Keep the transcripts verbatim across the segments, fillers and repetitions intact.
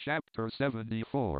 Chapter seventy-four.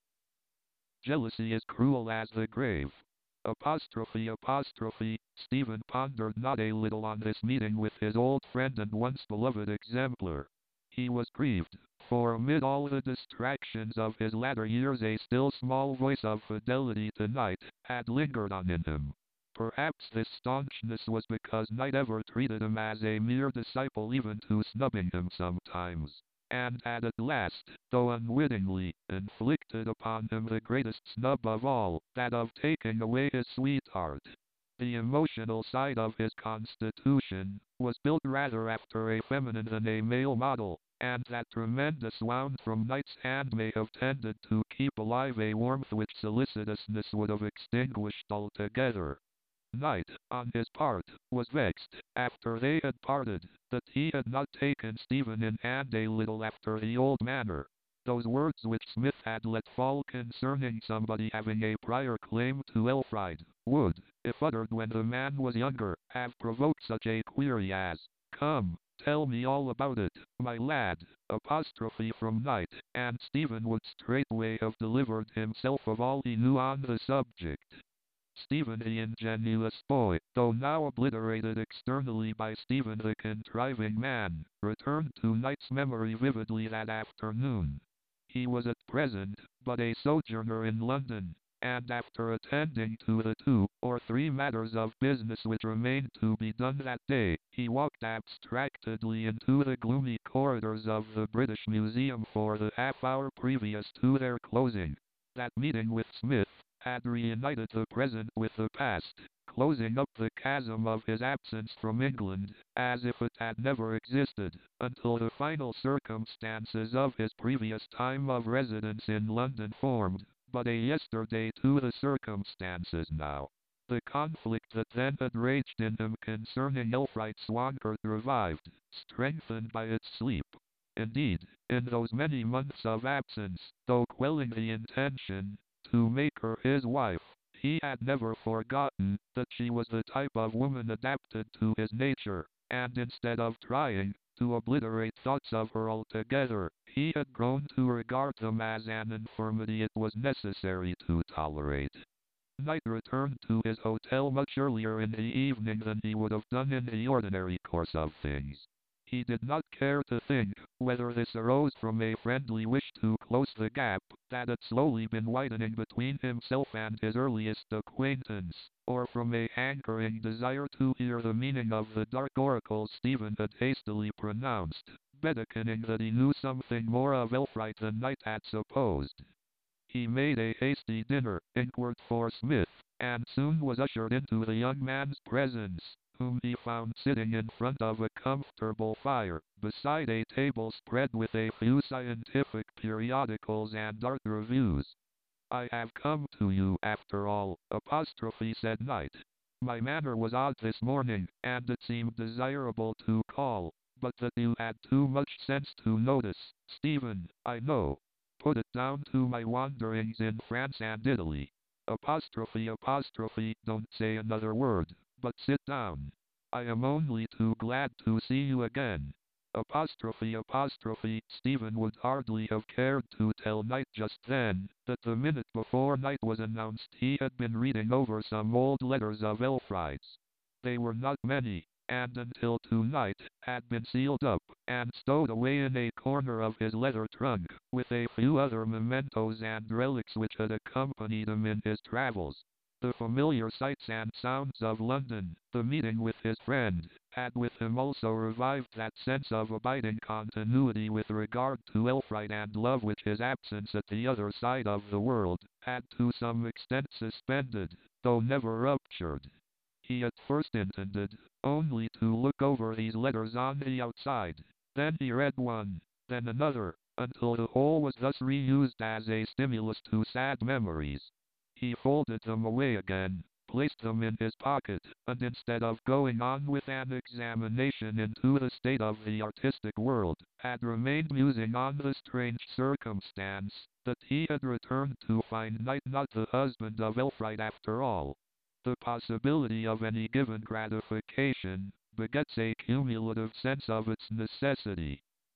Jealousy is cruel as the grave. Apostrophe apostrophe. Stephen pondered not a little on this meeting with his old friend and once beloved exemplar. He was grieved, for amid all the distractions of his latter years a still small voice of fidelity to Knight had lingered on in him. Perhaps this staunchness was because Knight ever treated him as a mere disciple, even to snubbing him sometimes, and had at last, though unwittingly, inflicted upon him the greatest snub of all, that of taking away his sweetheart. The emotional side of his constitution was built rather after a feminine than a male model, and that tremendous wound from Knight's hand may have tended to keep alive a warmth which solicitousness would have extinguished altogether. Knight, on his part, was vexed, after they had parted, that he had not taken Stephen in hand a little after the old manner. Those words which Smith had let fall concerning somebody having a prior claim to Elfride, would, if uttered when the man was younger, have provoked such a query as, "Come, tell me all about it, my lad," apostrophe from Knight, and Stephen would straightway have delivered himself of all he knew on the subject. Stephen the ingenuous boy, though now obliterated externally by Stephen the contriving man, returned to Knight's memory vividly that afternoon. He was at present but a sojourner in London, and after attending to the two or three matters of business which remained to be done that day, he walked abstractedly into the gloomy corridors of the British Museum for the half hour previous to their closing. That meeting with Smith had reunited the present with the past, closing up the chasm of his absence from England, as if it had never existed, until the final circumstances of his previous time of residence in London formed but a yesterday to the circumstances now. The conflict that then had raged in him concerning Elfride Swankert revived, strengthened by its sleep. Indeed, in those many months of absence, though quelling the intention to make her his wife, he had never forgotten that she was the type of woman adapted to his nature, and instead of trying to obliterate thoughts of her altogether, he had grown to regard them as an infirmity it was necessary to tolerate. Knight returned to his hotel much earlier in the evening than he would have done in the ordinary course of things. He did not care to think whether this arose from a friendly wish to close the gap that had slowly been widening between himself and his earliest acquaintance, or from a hankering desire to hear the meaning of the dark oracles Stephen had hastily pronounced, betokening that he knew something more of Elfride than Knight had supposed. He made a hasty dinner, inquired for Smith, and soon was ushered into the young man's presence, whom he found sitting in front of a comfortable fire, beside a table spread with a few scientific periodicals and art reviews. "I have come to you, after all," apostrophe said Knight. "My manner was odd this morning, and it seemed desirable to call, but that you had too much sense to notice, Stephen, I know. Put it down to my wanderings in France and Italy. Apostrophe apostrophe, don't say another word, but sit down. I am only too glad to see you again." Apostrophe apostrophe. Stephen would hardly have cared to tell Knight just then that the minute before Knight was announced he had been reading over some old letters of Elfride's. They were not many, and until tonight had been sealed up and stowed away in a corner of his leather trunk, with a few other mementos and relics which had accompanied him in his travels. The familiar sights and sounds of London, the meeting with his friend, had with him also revived that sense of abiding continuity with regard to Elfride and love which his absence at the other side of the world had to some extent suspended, though never ruptured. He at first intended only to look over these letters on the outside. Then he read one, then another, until the whole was thus reused as a stimulus to sad memories. He folded them away again, placed them in his pocket, and instead of going on with an examination into the state of the artistic world, had remained musing on the strange circumstance that he had returned to find Knight not the husband of Elfride after all. The possibility of any given gratification begets a cumulative sense of its necessity.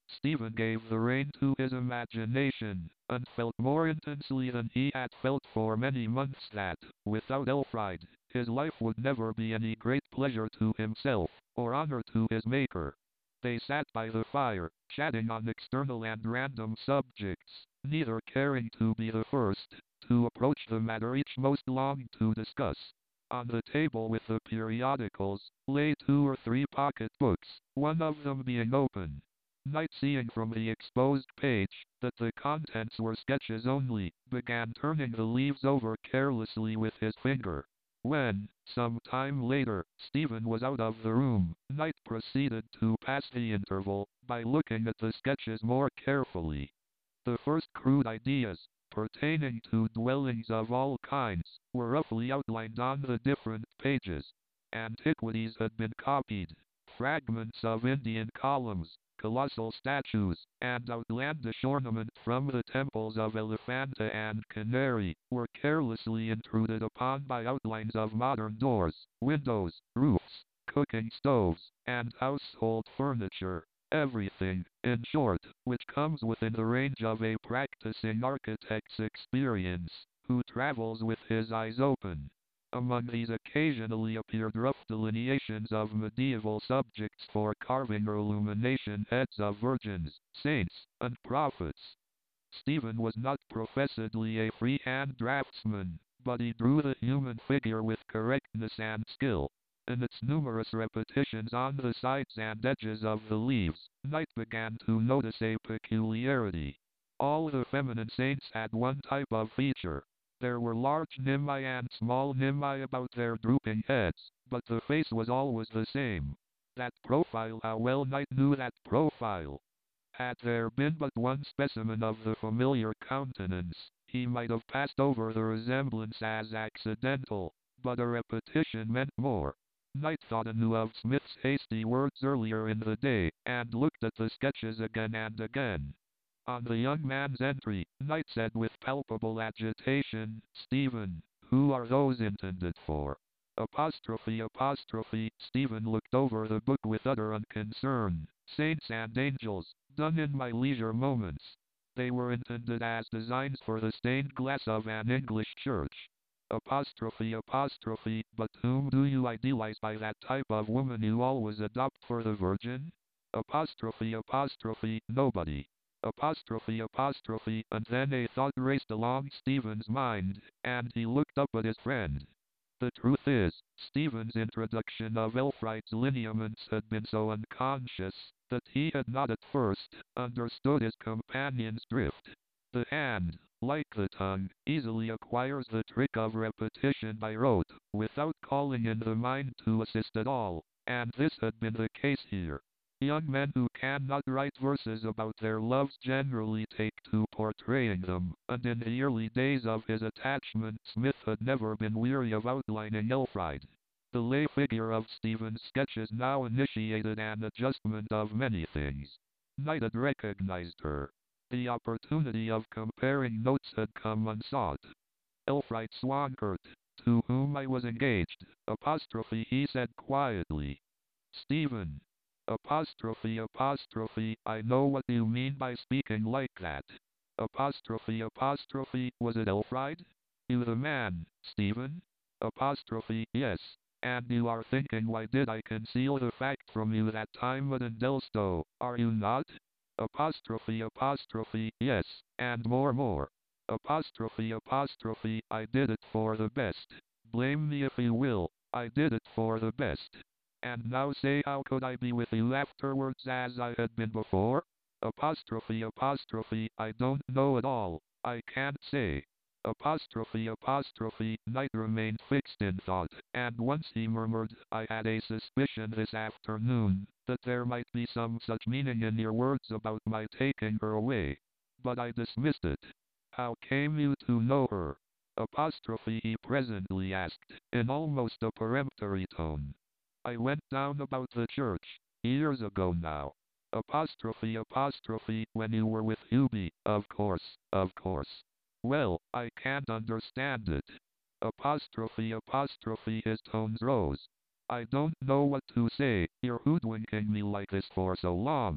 Stephen gave the rein to his imagination, and felt more intensely than he had felt for many months that, without Elfride, his life would never be any great pleasure to himself, or honor to his Maker. They sat by the fire, chatting on external and random subjects, neither caring to be the first to approach the matter each most longed to discuss. On the table with the periodicals, lay two or three pocket books, one of them being open. Knight, seeing from the exposed page that the contents were sketches only, began turning the leaves over carelessly with his finger. When, some time later, Stephen was out of the room, Knight proceeded to pass the interval by looking at the sketches more carefully. The first crude ideas, pertaining to dwellings of all kinds, were roughly outlined on the different pages. Antiquities had been copied. Fragments of Indian columns, colossal statues, and outlandish ornament from the temples of Elephanta and Canary were carelessly intruded upon by outlines of modern doors, windows, roofs, cooking stoves, and household furniture. Everything, in short, which comes within the range of a practicing architect's experience, who travels with his eyes open. Among these occasionally appeared rough delineations of medieval subjects for carving or illumination heads of virgins, saints, and prophets. Stephen was not professedly a freehand draftsman, but he drew the human figure with correctness and skill. In its numerous repetitions on the sides and edges of the leaves, Knight began to notice a peculiarity. All the feminine saints had one type of feature. There were large nimbi and small nimbi about their drooping heads, but the face was always the same. That profile, how well Knight knew that profile! Had there been but one specimen of the familiar countenance, he might have passed over the resemblance as accidental, but a repetition meant more. Knight thought anew of Smith's hasty words earlier in the day, and looked at the sketches again and again. On the young man's entry, Knight said with palpable agitation, "Stephen, who are those intended for?" Apostrophe apostrophe. Stephen looked over the book with utter unconcern. "Saints and angels, done in my leisure moments. They were intended as designs for the stained glass of an English church." Apostrophe apostrophe. "But whom do you idealize by that type of woman you always adopt for the Virgin?" Apostrophe apostrophe. "Nobody." Apostrophe apostrophe. And then a thought raced along Stephen's mind, and he looked up at his friend. The truth is, Stephen's introduction of Elfride's lineaments had been so unconscious, that he had not at first understood his companion's drift. The hand, like the tongue, easily acquires the trick of repetition by rote, without calling in the mind to assist at all, and this had been the case here. Young men who cannot write verses about their loves generally take to portraying them, and in the early days of his attachment Smith had never been weary of outlining Elfride. The lay figure of Stephen's sketches now initiated an adjustment of many things. Knight had recognized her. The opportunity of comparing notes had come unsought. "Elfride Swankert, to whom I was engaged," apostrophe he said quietly. "Stephen." Apostrophe apostrophe. "I know what you mean by speaking like that." Apostrophe apostrophe. "Was it Elfride? You the man, Stephen?" Apostrophe. "Yes. And you are thinking, why did I conceal the fact from you that time at Endelstow, are you not?" Apostrophe apostrophe. "Yes, and more more." Apostrophe apostrophe. "I did it for the best. Blame me if you will, I did it for the best. And now say, how could I be with you afterwards as I had been before?" Apostrophe apostrophe. "I don't know at all. I can't say." Apostrophe apostrophe. Knight remained fixed in thought, and once he murmured, "I had a suspicion this afternoon, that there might be some such meaning in your words about my taking her away. But I dismissed it. How came you to know her?" Apostrophe he presently asked, in almost a peremptory tone. "I went down about the church, years ago now." Apostrophe apostrophe. "When you were with Hubie, of course, of course. Well, I can't understand it." Apostrophe apostrophe. His tones rose. "I don't know what to say, you're hoodwinking me like this for so long."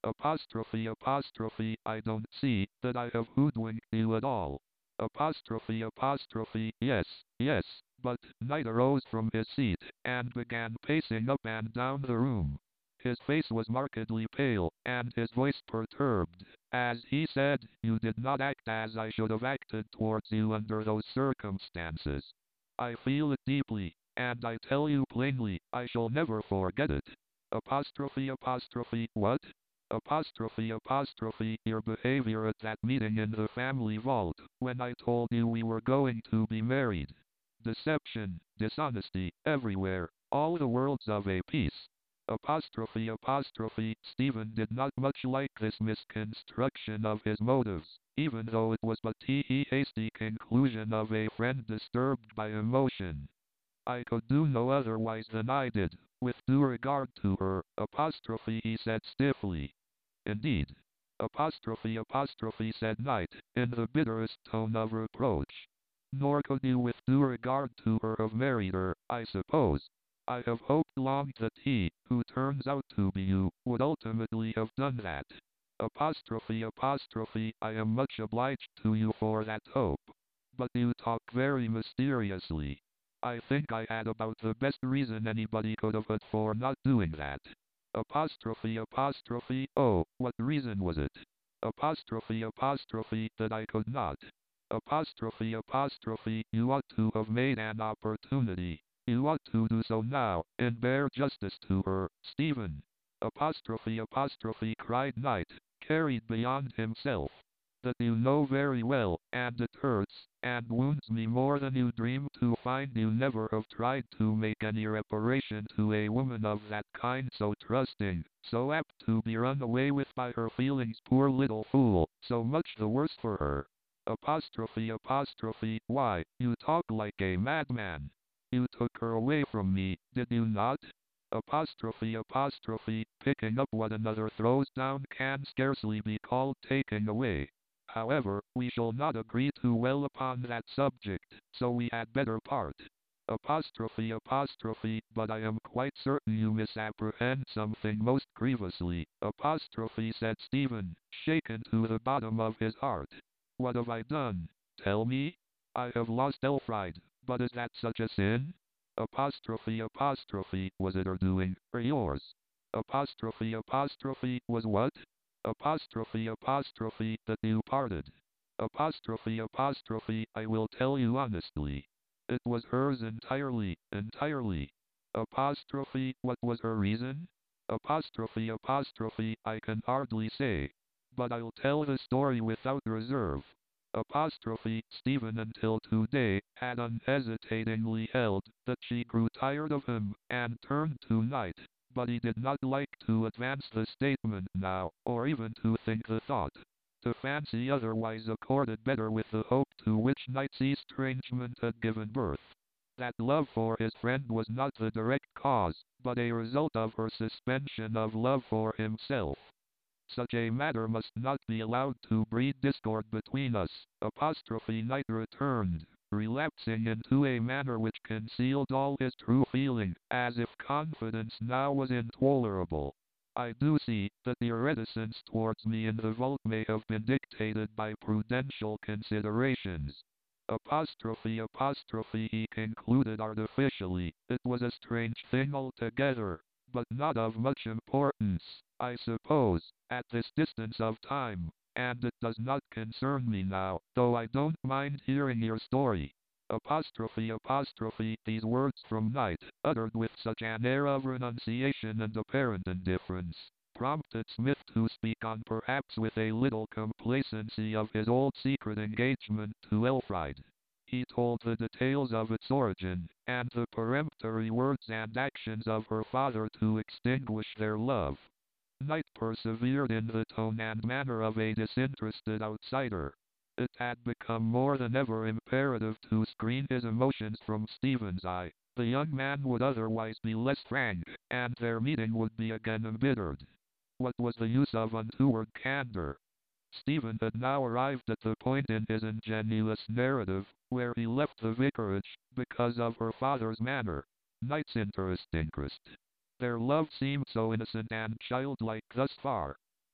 Apostrophe apostrophe I don't see that I have hoodwinked you at all. Apostrophe apostrophe yes, yes, but Knight arose from his seat and began pacing up and down the room. His face was markedly pale, and his voice perturbed, as he said, "You did not act as I should have acted towards you under those circumstances. I feel it deeply, and I tell you plainly, I shall never forget it." Apostrophe apostrophe what? Apostrophe apostrophe your behavior at that meeting in the family vault, when I told you we were going to be married. Deception, dishonesty, everywhere, all the worlds of a piece. Apostrophe apostrophe Stephen did not much like this misconstruction of his motives, even though it was but the hasty conclusion of a friend disturbed by emotion. I could do no otherwise than I did, with due regard to her, apostrophe he said stiffly. Indeed. Apostrophe apostrophe said Knight, in the bitterest tone of reproach. Nor could you with due regard to her have married her, I suppose. I have hoped long that he, who turns out to be you, would ultimately have done that. Apostrophe apostrophe I am much obliged to you for that hope. But you talk very mysteriously. I think I had about the best reason anybody could have had for not doing that. Apostrophe apostrophe oh, what reason was it? Apostrophe apostrophe that I could not. Apostrophe apostrophe you ought to have made an opportunity. You ought to do so now, and bear justice to her, Stephen. Apostrophe apostrophe cried Knight, carried beyond himself. That you know very well, and it hurts, and wounds me more than you dream to find you never have tried to make any reparation to a woman of that kind, so trusting, so apt to be run away with by her feelings, poor little fool, so much the worse for her. Apostrophe apostrophe why, you talk like a madman. You took her away from me, did you not? Apostrophe apostrophe picking up what another throws down can scarcely be called taking away. However, we shall not agree too well upon that subject, so we had better part. Apostrophe apostrophe but I am quite certain you misapprehend something most grievously. Apostrophe said Stephen, shaken to the bottom of his heart. What have I done? Tell me. I have lost Elfried, but is that such a sin? Apostrophe apostrophe was it her doing, or yours? Apostrophe apostrophe was what? Apostrophe apostrophe that you parted. Apostrophe apostrophe I will tell you honestly. It was hers entirely, entirely. Apostrophe what was her reason? Apostrophe apostrophe I can hardly say. But I'll tell the story without reserve. Apostrophe Stephen until today had unhesitatingly held that she grew tired of him and turned to Knight. But he did not like to advance the statement now, or even to think the thought. To fancy otherwise accorded better with the hope to which Knight's estrangement had given birth. That love for his friend was not the direct cause, but a result of her suspension of love for himself. Such a matter must not be allowed to breed discord between us. Apostrophe Knight returned, relapsing into a manner which concealed all his true feeling, as if confidence now was intolerable. I do see that your reticence towards me in the vault may have been dictated by prudential considerations. Apostrophe apostrophe he concluded artificially, it was a strange thing altogether, but not of much importance, I suppose, at this distance of time, and it does not concern me now, though I don't mind hearing your story. Apostrophe apostrophe these words from Knight, uttered with such an air of renunciation and apparent indifference, prompted Smith to speak on perhaps with a little complacency of his old secret engagement to Elfried. He told the details of its origin, and the peremptory words and actions of her father to extinguish their love. Knight persevered in the tone and manner of a disinterested outsider. It had become more than ever imperative to screen his emotions from Stephen's eye. The young man would otherwise be less frank, and their meeting would be again embittered. What was the use of untoward candor? Stephen had now arrived at the point in his ingenuous narrative, where he left the vicarage, because of her father's manner. Knight's interest interest. Their love seemed so innocent and childlike thus far.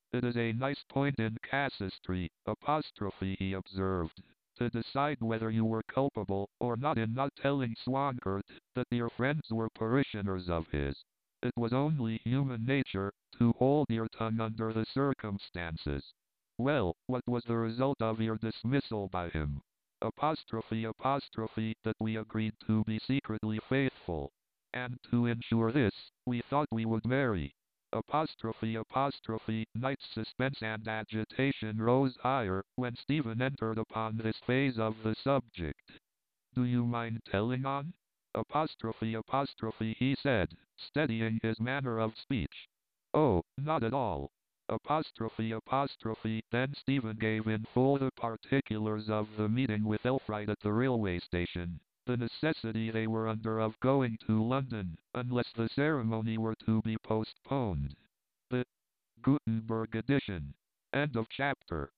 It is a nice point in casuistry, apostrophe, he observed, to decide whether you were culpable or not in not telling Swankert that your friends were parishioners of his. It was only human nature to hold your tongue under the circumstances. Well, what was the result of your dismissal by him? Apostrophe apostrophe that we agreed to be secretly faithful. And to ensure this, we thought we would marry. Apostrophe apostrophe night's suspense and agitation rose higher when Stephen entered upon this phase of the subject. Do you mind telling on? Apostrophe apostrophe he said, steadying his manner of speech. Oh, not at all. Apostrophe apostrophe then Stephen gave in full the particulars of the meeting with Elfried at the railway station, the necessity they were under of going to London, unless the ceremony were to be postponed. The Gutenberg edition. End of chapter.